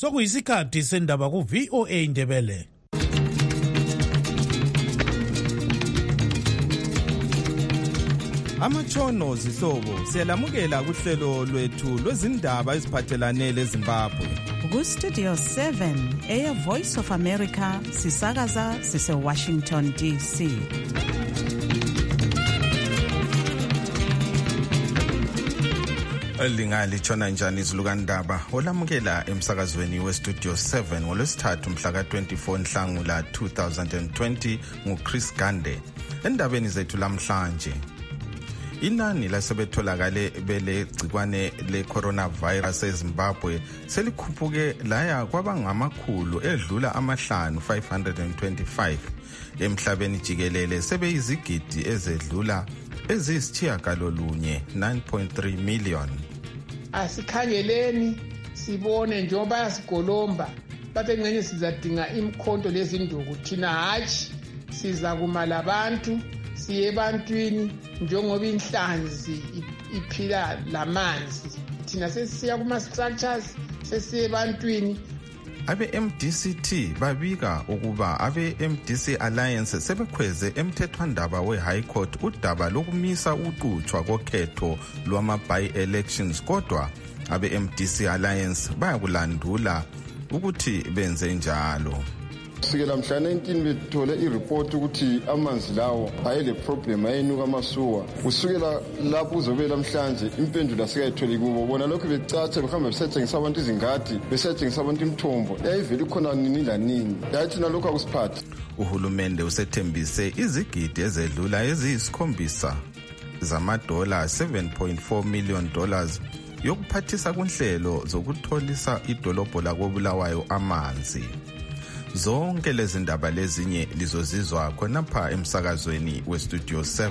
Sokuyisikhathi sendaba ku VOA Indebele. Amatshono zihlobo siyalamukela kuhlelo lwethu lwezindaba eziphathelane leZimbabwe. Ku Studio 7 Air Voice of America sisakaza sise Washington DC. Lingali tshona njani izilukandaba olamukela emsakazweni we Studio 7 ngolwesithathu mhla ka-24 Nhlangula 2020 nguChris Gande. Endabeni zethu lamhlanje, inani lasebetholakale belegcikwane le-coronavirus eZimbabwe selikhuphuke laya kwabangamakhulu edlula amahlanu 525 emhlabeni jikelele sebeyizigidi ezedlula eziyisitshiyagalolunye 9.3 million. Asikhangeleni sibone njengoba yasigolomba bathe ngcenye sizadinga imkhonto lezinduku thina hatshi siza kumala abantu siye ebantwini njengoba inhlanzi iphila lamanzi thina sesiya kuma-structures sesiye ebantwini. Abe-MDCT babika ukuba abe-MDC Alliance sebekhweze emthethwandaba we-High Court udaba lokumisa uqhutshwa kokhetho lwama-by-elections, kodwa abe-MDC Alliance bayakulandula ukuthi benze njalo. Kusukela mhla 19 bethole ireport ukuthi amanzi lawo ayele problem ayenuka amasuwa. Kusukela lapho uzobe namhlanje impendulo asikayitholi kubo. Bona lokho becatsha behamba besetshengisa abantu izingadi, besetshengisa abantu imithombo. Yayivele khona nini la nini. Yathi nalokho akusiphathi. Uhulumende usethembise izigidi ezedlula eziyisikhombisa zamadola 7.4 million dollars yokuphathisa kunhlelo zokutholisa idolobho lakobulawayo amanzi. Zonke lezi ndaba lezinye lizozizwa khonapha emsakazweni we Studio 7.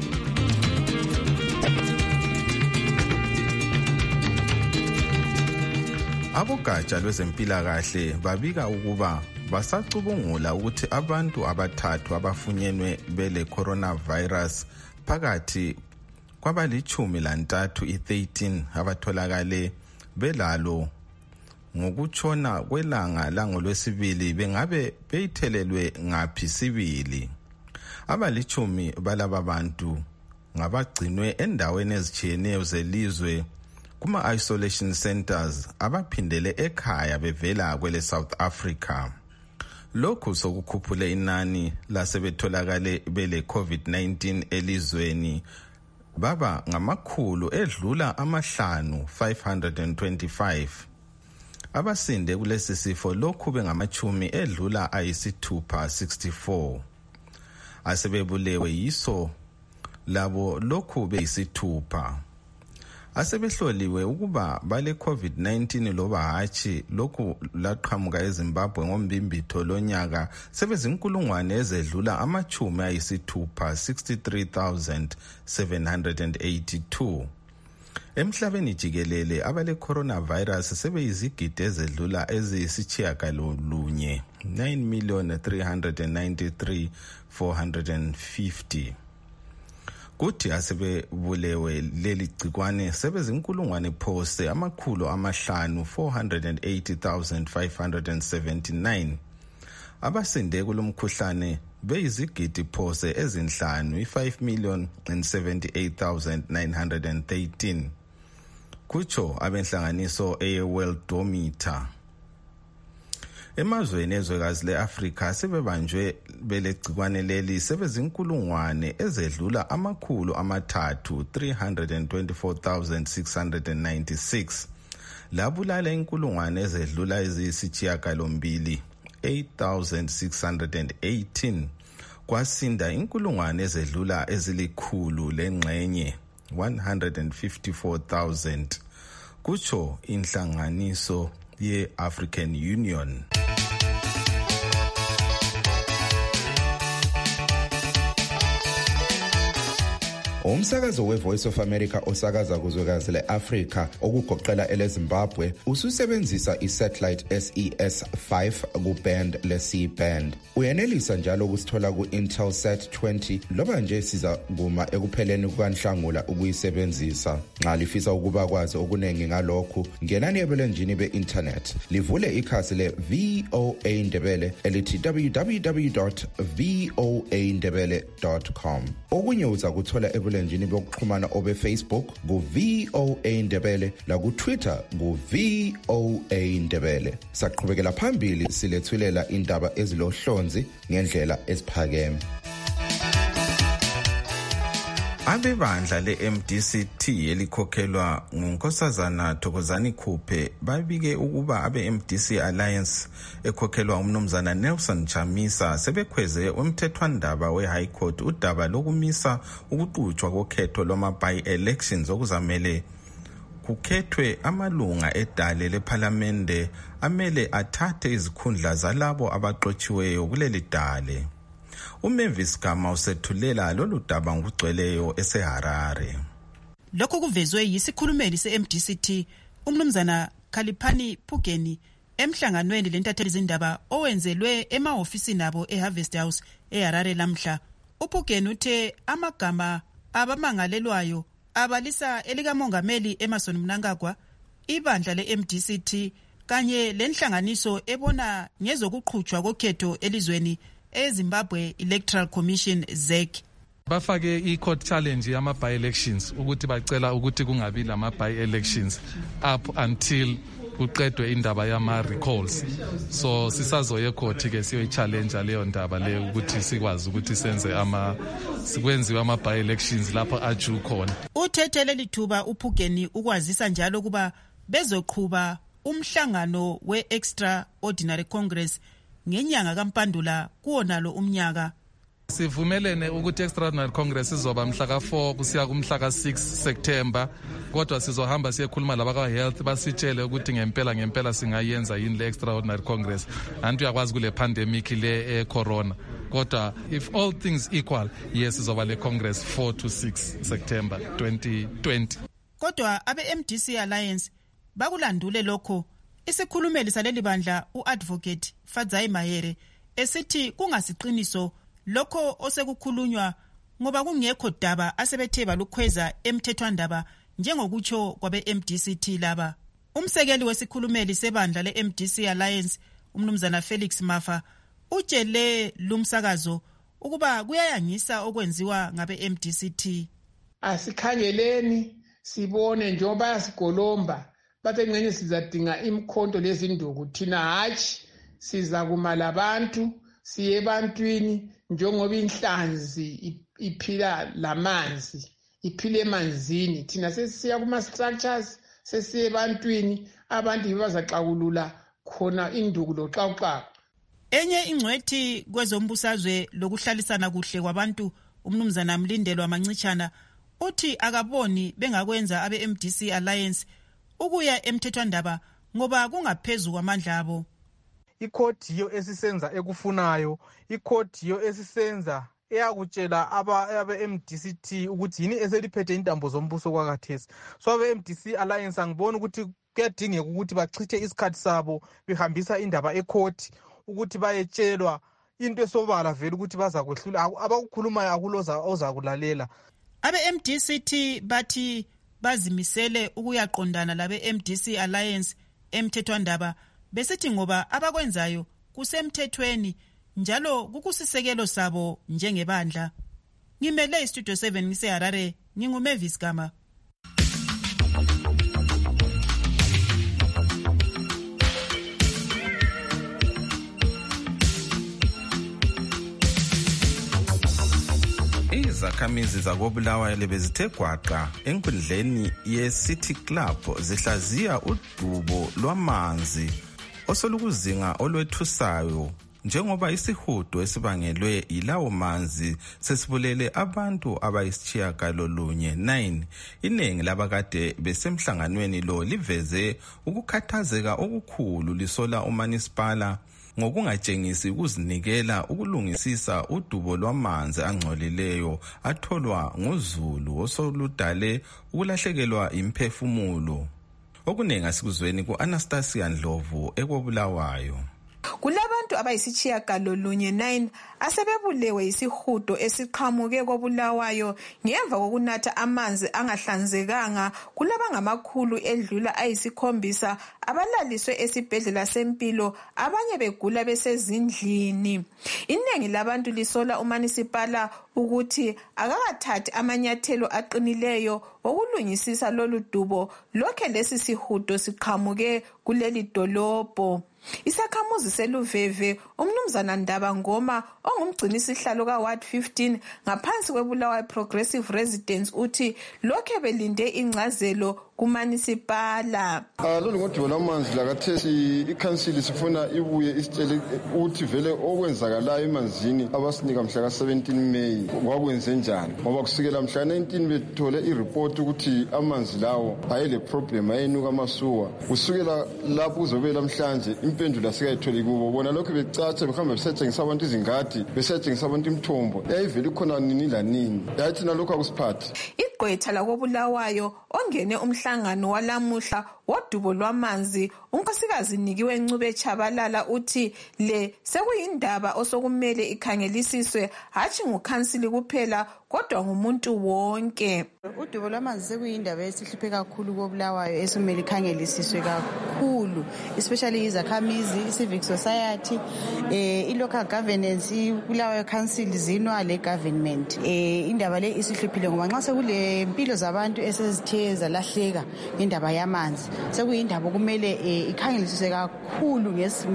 Abogatsha lwezempilakahle babika ukuba basacubungula ukuthi abantu abathathu abafunyenwe bele coronavirus phakathi kwabali-13 i-13 abatholakale belalo ngokutshona kwelanga langolwesibili bengabe beyithelelwe ngaphi sibili. Abali-10 balaba bantu ngabagcinwe endaweni ezitshiyeneyo zelizwe kuma-isolation centers abaphindele ekhaya bevela kwele South Africa. Lokhu sokukhuphule inani lasebetholakale bele COVID-19 elizweni baba ngamakhulu edlula amahlanu 525. Abasinde kulesi sifo lokhu bengamachumi edlula ayisithupha 64. Asebebulewe yiso labo lokhu beyisithupha. Asebehloliwe ukuba bale COVID-19 loba hatshi lokhu laqhamuka eZimbabwe ngombimbitho lonyaka sebezinkulungwane ezedlula amachumi ayisithupha 63,782. Emhlabeni jikelele abale coronavirus sebeyizigidi ezedlula eziyisitshiyagalolunye 9,393,450. Kuthi asebebulewe leli gcikwane sebezinkulungwane phose amakhulu amahlanu 480,579. Abasinde kulomkhuhlane beyizigidi phose ezinhlanu 5,078,913. Kutsho abenhlanganiso eyeWorldometer. Emazweni ezwekazi le-Afrika sebebanjwe belegcikwane leli sebezinkulungwane ezedlula amakhulu amathathu 324,696. Labulala inkulungwane ezedlula eziyisitshiyagalombili 8,618. Kwasinda inkulungwane ezedlula ezilikhulu lengxenye 154,000. Kutsho inhlanganiso ye-African Union. Umsakazo we-Voice of America osakaza kuzwekazi le-Afrika okugoqela ele-Zimbabwe ususebenzisa i-satellite SES-5 ku-band le-C-band. Uyenelisa njalo ukusithola ku-Intelsat 20 loba nje siza kuma ekupheleni kukaNhlangula ukuyisebenzisa. Nxa lifisa ukuba kwazi okuningi ngalokhu, ngenani ebulenjini be-internet. Livule ikhasi le-VOA Ndebele elithi www.voandebele.com. Okunye uza kuthola ebulenjini bokuxhumana obe-Facebook ku-VOA Ndebele laku-Twitter ku-VOA Ndebele. Saqhubekela phambili silethulela indaba ezilohlonzi ngendlela eziphakeme. Abebandla le-MDCT elikhokhelwa nguNkosazana Thokozani Khuphe babike ukuba abe-MDC Alliance ekhokhelwa umnumzana Nelson Chamisa sebekhweze umthethwandaba we-High Court udaba lokumisa ukuqhutshwa kokhetho lwama-by-elections okuzamele kukhethwe amalunga edale lephalamende amele athathe izikhundla zalabo abaxotshiweyo kuleli dale. uMavis Gama usethulela lolu daba ngokugcweleyo eseHarare. Lokho kuvezwe yisikhulumeli se-MDCT umnumzana Khaliphani Phugeni emhlanganweni lentatheli zindaba owenzelwe emahofisini abo eHarvest House eHarare lamhla. uPhugeni uthe amagama abamangalelwayo abalisa elikamongameli Emmerson Mnangagwa, ibandla le-MDCT kanye lenhlanganiso ebona ngezokuqhutshwa kokhetho elizweni eZimbabwe Electoral Commission ZEC. Bafake i-court challenge yama by-elections ukuthi bacela ukuthi kungabi lama by-elections up until kuqedwe indaba yama recalls. So sisazoye court ke siyoyi-challenge leyo ndaba leyo ukuthi sikwazi ukuthi sikwenziwe ama by-elections lapho aju khona. Uthethele lithuba uPhugeni ukwazisa njalo kuba bezoqhuba umhlangano we-Extraordinary Congress ngenyanga kaMpandula kuwonalo umnyaka. Sivumelene ukuthi Extraordinary Congress izoba mhla ka4 kusiya kumhla ka6 September, kodwa sizohamba siyekhuluma labaka health basitshele ukuthi ngempela singayenza yini le Extraordinary Congress. Antu yakwazi kule pandemic le corona. Kodwa if all things equal, yes izoba le Congress 4 to 6 September 2020. Kodwa abe-MDC Alliance bakulandule lokho. Isikhulumeli saleli bandla uAdvocate Fadzai Mahere esithi kungasiqiniso lokho osekukhulunywa ngoba kungekho daba asebethe balukhweza emthethwandaba njengokutsho kwabe-MDCT laba. Umsekeli wesikhulumeli sebandla le-MDC Alliance umnumzana Felix Mafa utshele lumsakazo ukuba kuyayangisa okwenziwa ngabe-MDCT. Asikhangeleni sibone njengoba yasigolomba bathe ngcenye sizadinga imkhonto lezinduku thina hatshi siza kuma labantu siye ebantwini njengoba inhlanzi iphila lamanzi iphile emanzini thina sesiya kuma structures sesiye ebantwini abantu bazaxakulula khona induku loxawuxawu. Enye ingcwethi kwezombusazwe lokuhlalisana kuhle kwabantu umnumzana Mlindelwa Mancitshana uthi akaboni bengakwenza abe-MDC Alliance ukuya emthethwandaba ngoba kungaphezulu kwamandla abo. Ikhodiyo esisenza ekufunayo, ikhodiyo esisenza eyakutshela abe-MDCT ukuthi yini eseliphethe intambo zombuso kwakathesi. So abe-MDC Alliance angibona ukuthi kuyadingeka ukuthi bachithe isikhathi sabo behambisa indaba ekhoti ukuthi bayetshelwa into esobala vele ukuthi bazakwehlula abakukhulumayo akuloza ozakulalela. Abe-MDCT bathi bazimisele ukuyaqondana labe-MDC Alliance emthethwandaba besithi ngoba abakwenzayo kusemthethweni njalo kukusisekelo sabo njengebandla. Ngimele istudio 7 ngiseHarare, nginguMavis Gama. Izakhamizi zakoBulawayo bezithe gwaqa enkundleni ye-City Club zihlaziya udubo lwamanzi osolukuzinga olwethusayo njengoba isihudo esibangelwe yilawo manzi sesibulele abantu abayisitshiyagalolunye 9. Iningi labakade besemhlanganweni lo liveze ukukhathazeka okukhulu lisola uManisipala ngokungatshengisi ukuzinikela ukulungisisa udubo lwamanzi angcolileyo atholwa nguZulu osoludale ukulahlekelwa imphefumulo. Okuningi asikuzweni ku-Anastasia Ndlovu ekobulawayo. Kulabantu abayisitshiyagalolunye 9 asebebulewe yisihudo esiqhamuke kobulawayo ngemva kokunatha amanzi angahlanzekanga. Kulabangamakhulu edlula ayisikhombisa abalaliswe esibhedlela sempilo, abanye begula besezindlini. Inengi labantu lisola uMunicipala ukuthi akakathathi amanyathelo aqinileyo okulungisisa lolu dubo lokhe lesi sihudo siqhamuke kuleli dolobho. Isakhamuzi seLuveve umnumzana Ndaba Ngoma ongumgcinisihlalo kaWard 15 ngaphansi kweBulawayo Progressive Residents uthi lokhe belinde ingcazelo kuMunicipala. Lolu ngodubo lamanzi lakathesi ikhansili sifuna ibuye isitshele ukuthi vele okwenzakalayo emanzini abasinika mhla ka-17 May kwakwenze njani, ngoba kusukela mhla 19 bethole ireport ukuthi amanzi lawo ayele problem ayenuka amasuwa. Kusukela lapho uzobe namhlanje impendulo asikayitholi kubo. Bona lokho becatsha behamba besetshengisa abantu izingadi, besetshengisa abantu imithombo yayivele ikhona nini lanini, yathi nalokho akusiphathi. Igqwetha lakobulawayo ongene umhlangano walamuhla wodubo lwamanzi unkosikazi Nikiwe Ncube Chabalala uthi le sekuyindaba osokumele ikhangelisiswe hatshi ngukhansili kuphela kodwa ngumuntu wonke. Udubo lwamanzi sekuyindaba esihluphe kakhulu kobulawayo esimele ikhangelisiswe kakhulu, especially izakhamizi, civic society, i-local governance, iBulawayo council zinwa le government. Indaba le isihluphile ngoba nxa sekule impilo zabantu esezithe zalahleka indaba yamanzi, sekuyindaba kumele ikhangelisiswe kakhulu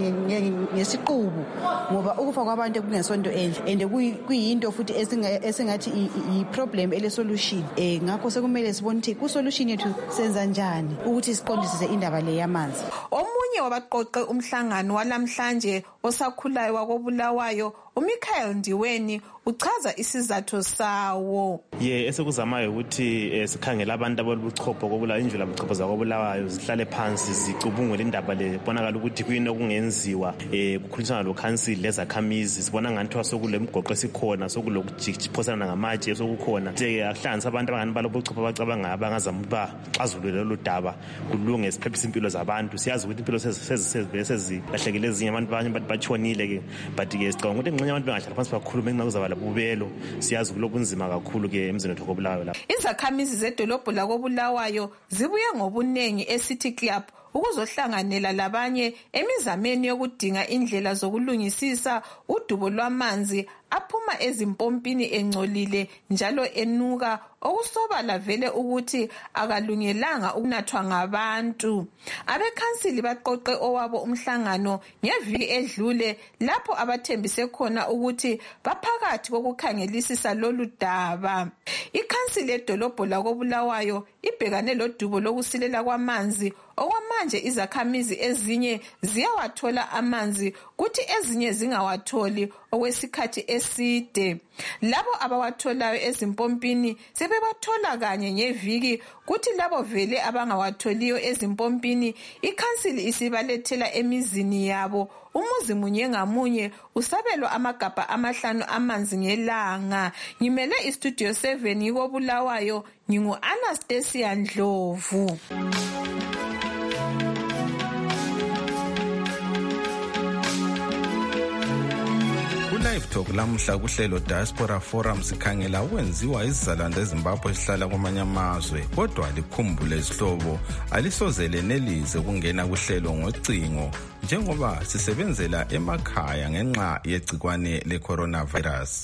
ngesiqubu ngoba ukufa kwabantu kungesonto enhle and kuyinto futhi esingathi i-problem ele-solution. Ngakho sekumele sibone ukuthi ku-solution yethu senza njani ukuthi siqondisise indaba le yamanzi. Omunye wabaqoqe umhlangano walamhlanje osakhulayo wakobulawayo uMichael Ndiweni uchaza isizathu sawo. Esekuzamayo ukuthi sikhangela abantu abalobuchopho kobulawayo, indlela buchopho zakobulawayo zihlale phansi zicubungule indaba le, bonakala ukuthi kuyini okungenziwa, kukhulunyiswana lokhansili lezakhamizi. Sibona nganthi sokule mgoqo esikhona, sokulokujiphosana ngamatshe sokukhona. Akuhlanganisa abantu abangani balobuchopho abacabanga bangazama ukuba xazulule lolu daba kulunge siphephisa impilo zabantu. Siyazi ukuthi impilo sezilahlekile ezinye, abantu abanye batshonile ke, but ke sicabanga ukuthi ngenxa abantu bengahlala phansi bakhulume ngenxa kuzaba labubelo. Siyazi kulobunzima kakhulu ke emzini wethu kobulawayo lapha. Izakhamizi zedolobho lakobulawayo zibuye ngobunengi eCity Club ukuzohlanganela labanye emizameni yokudinga indlela zokulungisisa udubo lwamanzi aphuma ezimpompini engcolile njalo enuka okusobala vele ukuthi akalungelanga ukunathwa ngabantu. Abekhansili baqoqe owabo umhlangano ngeviki edlule lapho abathembise khona ukuthi baphakathi kokukhangelisisa lolu daba. Ikhansili edolobho lakobulawayo ibhekane lodubo lokusilela kwamanzi. Okwamanje izakhamizi ezinye ziyawathola amanzi kuthi ezinye zingawatholi okwesikhathi eside. Labo abawatholayo ezimpompini sebebathola kanye ngeviki, kuthi labo vele abangawatholiyo ezimpompini ikhansili isibalethela emizini yabo. Umuzi munye ngamunye usabelwa amagabha 5 amanzi ngelanga. Ngimele iStudio 7 ngikobulawayo, ngingu-Anastasia Ndlovu. Live Talk lamuhla kuhlelo Diaspora Forum sikhangela ukwenziwa izizalwane eZimbabwe esihlala kwamanye amazwe, kodwa likhumbule izihlobo alisoze lenelize ukungena kuhlelo ngocingo njengoba sisebenzela emakhaya ngenxa yegcikwane le-coronavirus.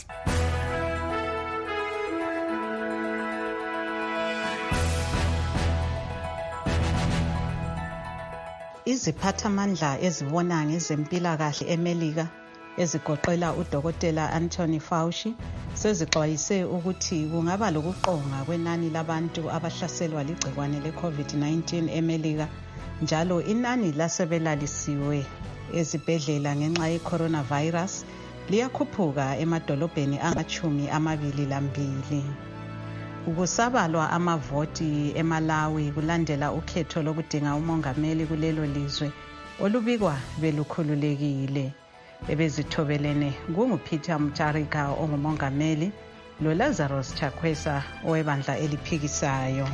Iziphathamandla ezibona ngezempilakahle eMelika ezigoqela uDokotela Anthony Fauci sezixwayise ukuthi kungaba lokuqonga kwenani labantu abahlaselwa ligcikwane le-COVID-19 eMelika, njalo inani lasebelalisiwe ezibhedlela ngenxa ye-coronavirus liyakhuphuka emadolobheni angama-22. Ukusabalwa amavoti eMalawi kulandela ukhetho lokudinga umongameli kulelo lizwe olubikwa belukhululekile. Ebezithobelene kunguPeter Mutharika ongumongameli loLazarus Chakwesa owebandla eliphikisayo.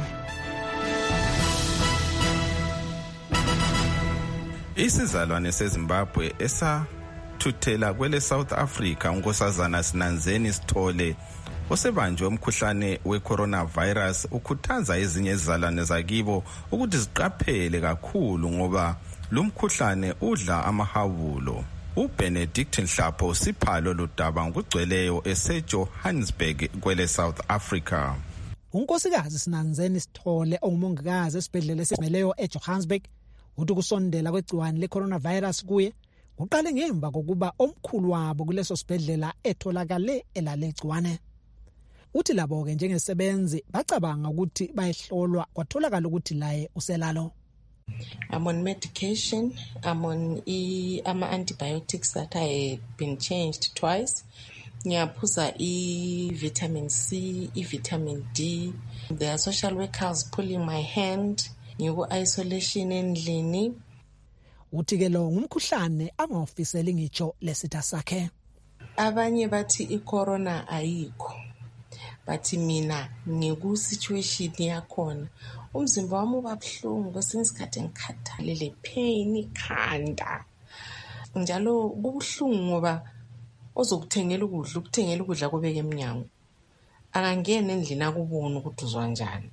Isizalwane seZimbabwe esathuthela kwele South Africa unkosazana Sinanzeni Sithole osebanjwe umkhuhlane we-coronavirus ukhuthaza ezinye izizalwane zakibo ukuthi ziqaphele kakhulu ngoba lo mkhuhlane udla amahabulo. uBenedict Nhlapho usiphalo lodaba ngokugcweleyo eseJohannesburg kwele South Africa. Unkosikazi Sinanzeni Sithole ongumongikazi esibhedlela esimeleyo eJohannesburg uthi kusondela kwegciwane le-coronavirus kuye uqale ngemva kokuba omkhulu wabo kuleso sibhedlela etholakale elalegciwane. Uthi labo-ke njengesebenzi bacabanga ukuthi bayehlolwa kwatholakala ukuthi laye uselalo. I'm on medication. I'm on antibiotics that I have been changed twice. Ngiyaphuza vitamin C, vitamin D. There are social workers pulling my hand. Ngiku-isolation endlini. Uthi-ke lo ngumkhuhlane angawufiseli ngitsho lesitha sakhe. Abanye bathi i-corona ayikho. Bathi mina ngiku-situation yakhona. Umzimba wami uba buhlungu kwesinye isikhathi ngikhathalele pain ikhanda. Njalo kubuhlungu ngoba ozokuthengela ukudla kubeke emnyango. Akangena endlini akubona ukuthi uzwa njani.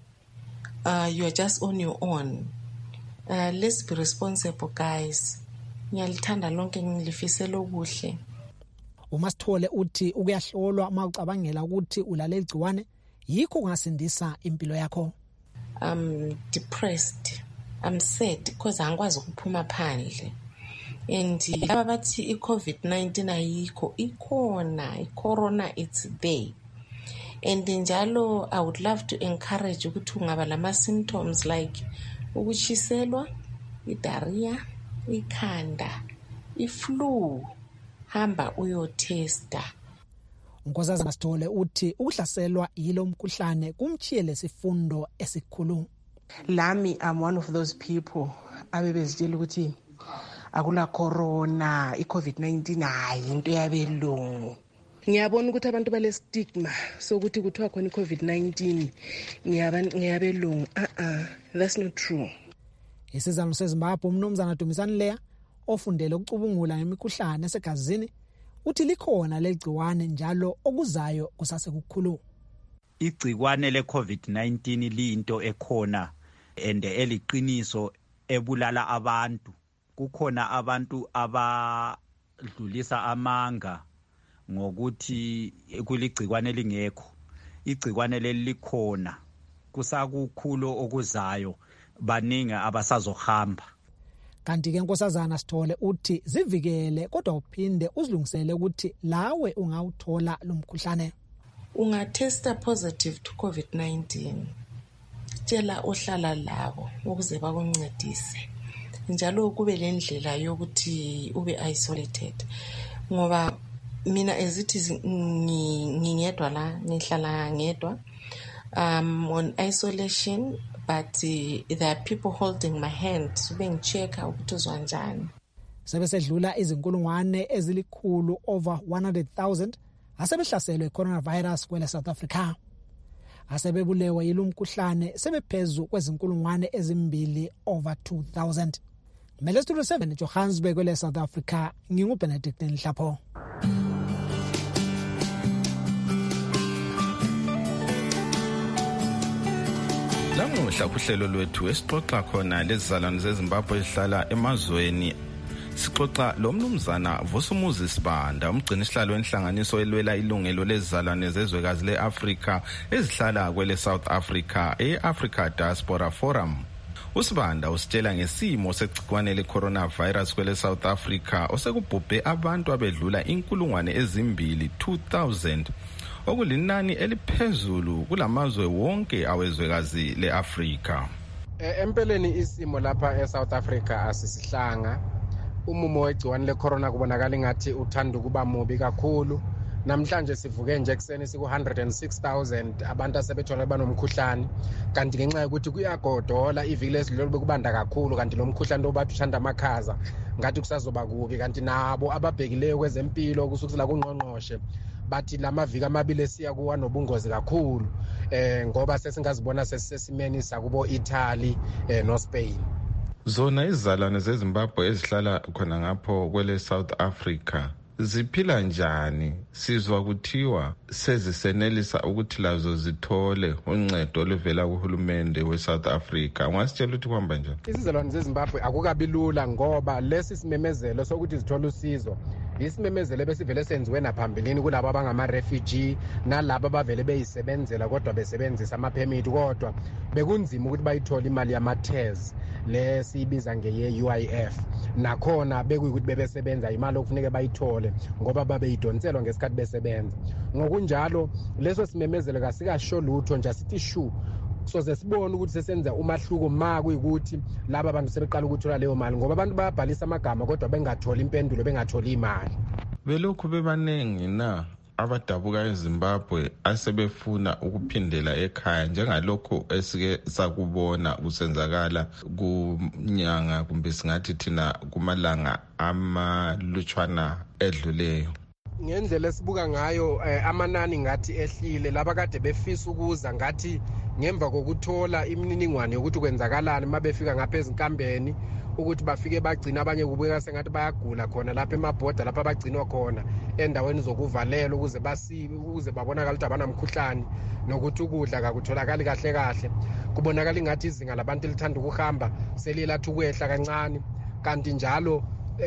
You are just on your own. Let's be responsible, guys. Ngiyalithanda lonke ngilifisela okuhle. uMasithole uthi ukuyahlolwa uma ucabangela ukuthi ulale igciwane yikho kungasindisa impilo yakho. I'm depressed. I'm sad because angikwazi ukuphuma phandle. And laba bathi i-COVID-19 ayikho, ikhona, i-corona it's there. And njalo I would love to encourage ukuthi ungaba lama symptoms like ukutshiselwa, i-diarrhea, ikhanda, i-flu, hamba uyotesta. Unkosazana Masithole uthi ukuhlaselwa yilo mkhuhlane kumchiye lesifundo esikhulu. Lami I'm one of those people abebezitshela ukuthi akula corona, i-COVID-19 hayi into yabelungu. Ngiyabona ukuthi abantu bale stigma sokuthi kuthiwa khona i-COVID-19 ngiyabelungu. That's not true. Isizalwane seZimbabwe umnumzana Dumisani Leya ofundele ukucubungula ngemikhuhlane esegazini uthi likhona legciwane njalo okuzayo kusasekukhulu. Igciwane le-COVID-19 liyinto ekhona ende eliqiniso ebulala abantu. Kukhona abantu abadlulisa amanga ngokuthi kuligciwane lingekho. Igciwane leli likhona kusakukhulu okuzayo baningi abasazohamba. Kanti ke Nkosazana Sithole uthi zivikele kodwa uphinde uzilungisele ukuthi lawe ungawuthola lo mkhuhlane. Ungatesta positive to COVID-19. Tshela ohlala labo ukuze bakuncedise. Njalo kube lendlela yokuthi ube isolated. Ngoba mina ezithi ngingedwa la ngihlala ngedwa. On isolation, but there are people holding my hand bengichecka ukuthi uzwa njani. Sebesedlula izinkulungwane ezilikhulu over 100,000 asebehlaselwe i-coronavirus kwele South Africa. Asebebulewe yilo mkhuhlane sebephezulu kwezinkulungwane ezimbili over 2,000. Mele Studio 7 Johannesburg kwele South Africa nginguBenedict Nhlapho. Lamuhla kuhlelo lwethu esixoxa khona lezizalwane zeZimbabwe ezihlala emazweni. Sixoxa lo mnumzana Vusumuzi Sibanda umgcini sihlalo wenhlanganiso elwela ilungelo lezizalwane zezwekazi leAfrika ezihlala kwele South Africa eAfrica Diaspora Forum. Usibanda usitshela ngesimo segciwane le-coronavirus kwele South Africa osekubhubhe abantu abedlula inkulungwane ezimbili 2,000. Okulinani eliphezulu kulamazwe wonke awezwekazi leAfrika. Empeleni isimo lapha eSouth Africa asisihlanga. Umumo wegciwane lecorona kubonakala ngathi uthanda ukuba mubi kakhulu. namhlanje sivuke nje ekseni siku-106,000 abantu asebethole banomkhuhlane, kanti ngenxa yokuthi kuyagodola iviki lesidlule bekubanda kakhulu, kanti lo mkhuhlane obathi ushanda amakhaza ngathi kusazoba kubi. Kanti nabo ababhekileyo kwezempilo kusukela kungqongqoshe bathi lamaviki amabili esiya kuwa nobungozi kakhulu ngoba sesingazibona sesisesimeni sakubo Italy no Spain. Zona izizalwane zeZimbabwe ezihlala khona ngapho kwele South Africa ziphila njani? Sizwa kuthiwa sezisenelisa ukuthi lazo zithole uncedo oluvela kuhulumende weSouth Africa. Ungasitshela ukuthi kuhamba njani? Izizalwane zeZimbabwe akukabi lula ngoba lesi simemezelo sokuthi zithole usizo isimemezelo besivele senziwe naphambilini kulabo abangama-refugee nalabo abavele beyisebenzela kodwa besebenzisa ama-permit, kodwa bekunzima ukuthi bayithole imali yama-TERS le siyibiza ngeye-UIF. Nakhona bekuyukuthi bebesebenza imali okufuneke bayithole ngoba babeyidonselwa ngesikhathi besebenza. Ngokunjalo leso simemezelo kasikasho lutho nje, asithi shu soze sibone ukuthi sesenza umahluko ma kuyikuthi laba bantu sebeqala ukuthola leyo mali, ngoba abantu bayabhalisa amagama kodwa bengatholi impendulo, bengatholi imali. Belokhu bebaningi na abadabuka eZimbabwe asebefuna ukuphindela ekhaya njengalokho esike sakubona kusenzakala kunyanga kumbe singathi thina kumalanga amalutshwana edluleyo? Ngendlela esibuka ngayo amanani ngathi ehlile, laba kade befisa ukuza ngathi ngemva kokuthola imininingwane yokuthi kwenzakalani mabefika ngapha ezinkambeni ukuthi bafike bagcina abanye kubukeka sengathi bayagula khona lapha emabhoda lapha bagcinwa khona endaweni zokuvalela ukuze babonakala ukuthi abanamkhuhlane, nokuthi ukudla kakutholakali kahle kahle. Kubonakala ingathi izinga labantu elithanda ukuhamba selilathi ukwehla kancane, kanti njalo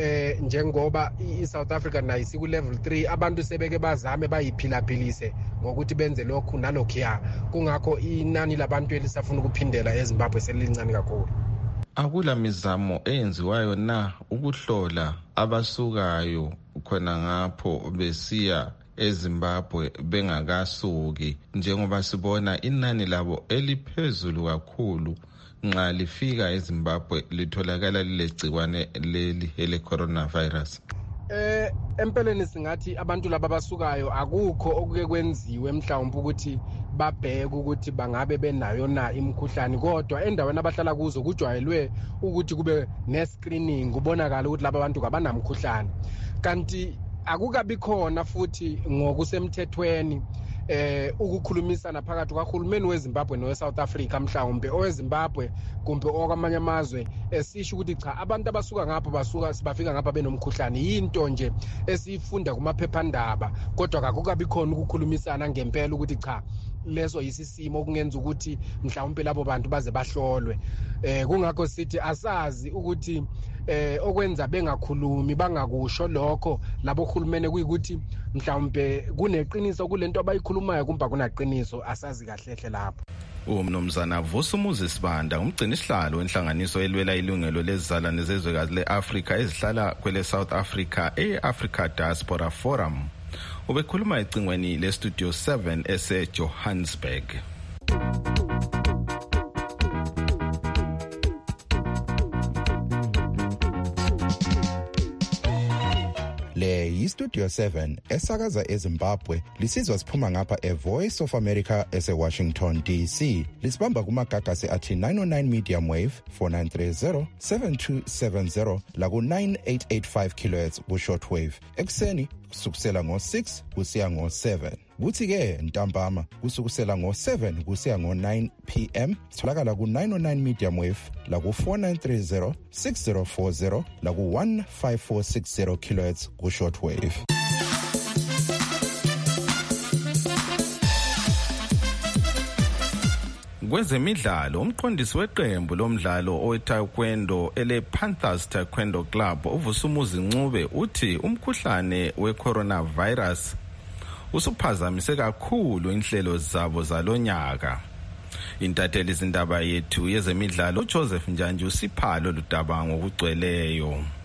njengoba iSouth Africa nayo isiku level 3 abantu sebeke bazame bayiphilaphilise ngokuthi benze lokhu nalokhuya, kungakho inani labantu elisafuna ukuphindela eZimbabwe selilincane kakhulu. Akula mizamo eyenziwayo na ukuhlola abasukayo khona ngapho besiya eZimbabwe bengakasuki, njengoba sibona inani labo eliphezulu kakhulu nxa lifika eZimbabwe litholakala lilegcikwane leli ele coronavirus? Empeleni singathi abantu laba basukayo akukho okuke kwenziwe mhlawumbe ukuthi babheke ukuthi bangabe benayo na imikhuhlane, kodwa endaweni abahlala kuzo kujwayelwe ukuthi kube ne-screening kubonakala ukuthi laba bantu kabanamkhuhlane, kanti akukabi khona futhi ngokusemthethweni ukukhulumisana phakathi kwahulumeni weZimbabwe noweSouth Africa, mhlawumbe oweZimbabwe kumbe okwamanye amazwe esisho ukuthi cha abantu abasuka ngapho bafika ngapha benomkhuhlane. Yinto nje esifunda kumaphephandaba, kodwa akukabi khona ukukhulumisana ngempela ukuthi cha leso yisisimo okungenza ukuthi mhlawumbe labo bantu baze bahlolwe. Kungakho sithi asazi ukuthi okwenza bengakhulumi bangakusho lokho labo hulumene kuyikuthi mhlawumbe kuneqiniso kulento abayikhulumayo kumbe kunaqiniso, asazi kahle lapho. Umnumzana Vusumuzi Sibanda umgcini sihlalo wenhlanganiso elwela ilungelo lezizalwane zezwekazi leAfrica ezihlala kwele South Africa eAfrica Diaspora Forum ubekhuluma ecingweni leStudio 7 eseJohannesburg. Le yiStudio 7 esakaza eZimbabwe, lisizwa siphuma ngapha eVoice of America eseWashington DC. Lisibamba kumagagasi athi 909 medium wave 4930 7270 laku 9885 kHz ku shortwave. Ekseni kusukusela ngo6 kusiya ngo7. Kuthi ke ntambama kusukusela ngo7 kusiya ngo9 PM sitholakala ku 909 medium wave laku 4930 6040 laku 15460 kHz ku shortwave. Kwezemidlalo umqondisi weqembu lomdlalo owetaekwondo ele Panthers Taekwondo Club uVusumuzi Ncube uthi umkhuhlane weCoronavirus usuphazamise kakhulu inhlelo zabo zalonyaka. Intatheli izindaba yethu yezemidlalo uJoseph Njanje usiphalo ludaba ngokugcweleyo. Ncube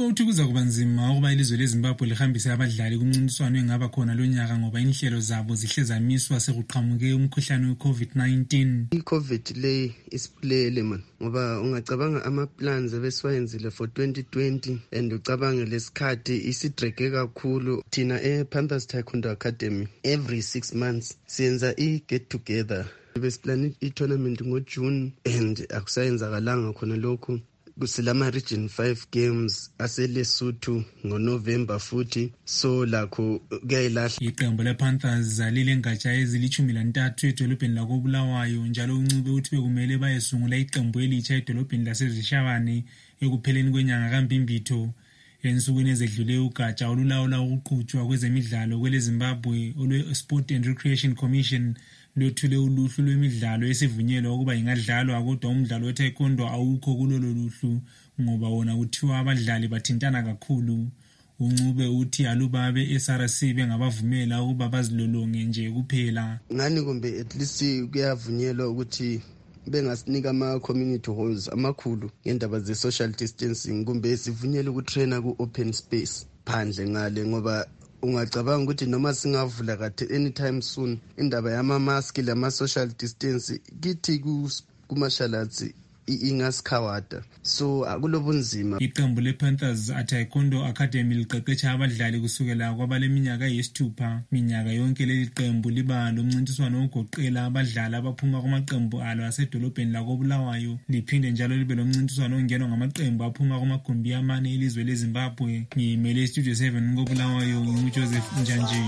Kubikwa ukuthi kuza kuba nzima ukuba ilizwe leZimbabwe lihambise abadlali kumncintiswano engaba khona lonyaka ngoba inhlelo zabo zihle zamiswa sekuqhamuke umkhuhlane we-COVID-19. I-COVID le isipulele man ngoba ungacabanga ama-plans ebesiwayenzile for 2020 and ucabange lesikhathi isidrege kakhulu. Thina Panthers Taekwondo Academy every 6 months siyenza i-get together. Besiplane i-tournament ngoJune and akusayenzakalanga khona lokhu. Kusilama region 5 games aseLesotho ngoNovember futhi, so lakho kuyayilahla. Iqembu lePanthers zalile ngatsha ezili-13 edolobheni lakoBulawayo, njalo uncube uthi bekumele bayesungula iqembu elitsha edolobheni laseZishabane ekupheleni kwenyanga kaMbimbitho. Ensukwini ezedlule ugatsha olulawula ukuqhutshwa kwezemidlalo kweleZimbabwe olwe-Sport and Recreation Commission lwethule uluhlu lwemidlalo esivunyelwa ukuba ingadlalwa, kodwa umdlalo we-taekwondo awukho kulolo luhlu ngoba wona kuthiwa abadlali bathintana kakhulu. Uncube uthi aluba abe-SRC bengabavumela ukuba bazilolonge nje kuphela. Ngani kumbe at least kuyavunyelwa ukuthi bengasinika ama-community halls amakhulu ngendaba ze-social distancing, kumbe sivunyelwe ukutraina ku-open space phandle ngale, ngoba ungacabanga ukuthi noma singavula kade anytime soon indaba yama-maski lama-social distance kithi kumashalatsi ingasikhawada, so akulobunzima. Iqembu lePanthers Taekwondo Academy liqeqesha abadlali kusukela kwabaleminyaka eyisithupha. Minyaka yonke leli qembu liba lomncintiswano ogoqela abadlali abaphuma kumaqembu alo asedolobheni lakoBulawayo, liphinde njalo libe lomncintiswano ongenwa ngamaqembu aphuma kumagumbi amane elizwe leZimbabwe. Ngiyimele iStudio 7 koBulawayo, nginguJoseph Njanje.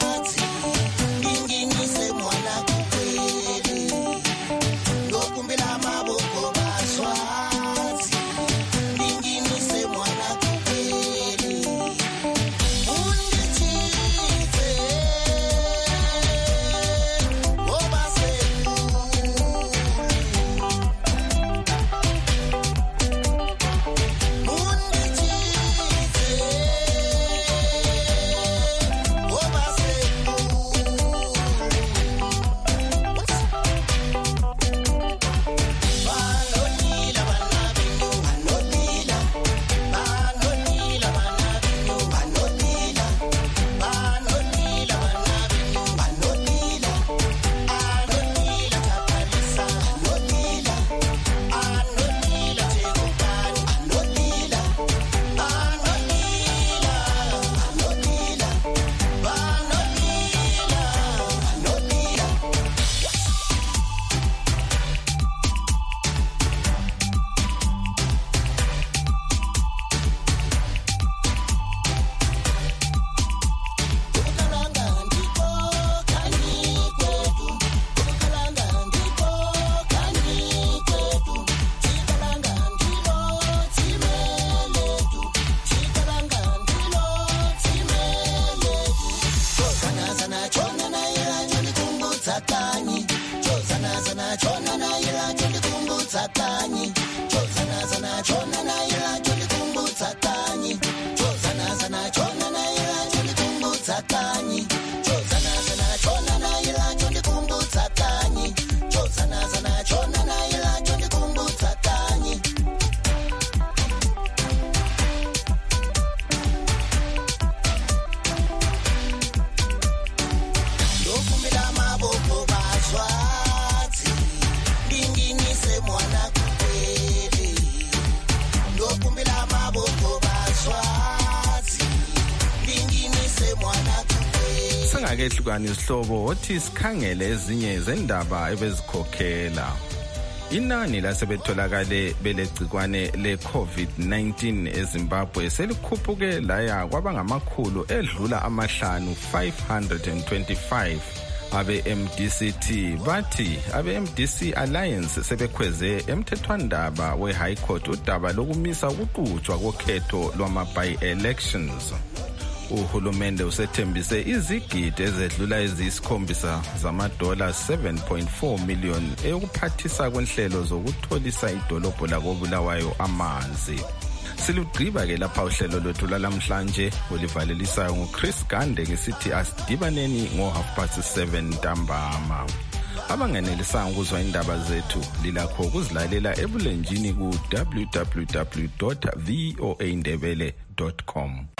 Ehlukani isihlobo othi sikhangele ezinye zendaba ebezikhokhela. Inani lasebetholakale belegcikwane le-COVID-19 eZimbabwe selikhuphuke laya kwaba ngamakhulu edlula amahlanu 525. Abe-MDCT bathi abe-MDC Alliance sebekhweze emthethwandaba we-High Court udaba lokumisa ukuqhutshwa kokhetho lwama-by-elections. Uhulumende usethembise izigidi ezedlula eziyikhombisa zamadola 7.4 million eyokuphathisa kwenhlelo zokutholisa idolobho lakoBulawayo amanzi. Silugqiba ke lapha uhlelo lwethu lalamhlanje olivalelisayo nguChris Gande ngesithi asidibaneni ngo 7:30 ntambama. abangenelisanga ukuzwa indaba zethu lilakho ukuzilalela ebulenjini ku www.voaindebele.com.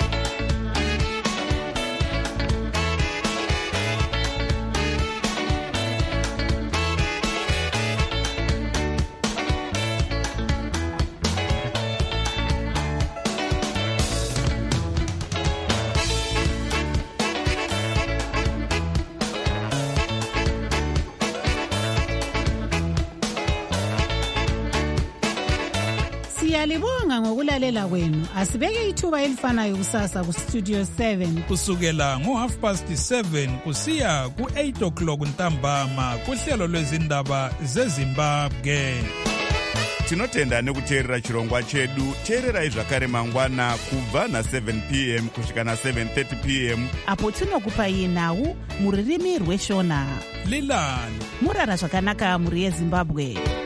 Siyalibonga ngokulalela kwenu. Asibeke ithuba elifanayo kusasa ku Studio 7 kusukela ngo7:30 kusiya ku8 o'clock ntambama kuhlelo lwezindaba zeZimbabwe. Tinotenda nekuteerera chirongwa chedu. Teererai zvakare mangwana kubva na7 p.m. kusvika na7:30 p.m. apo tinokupai nhau muririmi rweshona. Lilani murara zvakanaka muri yeZimbabwe.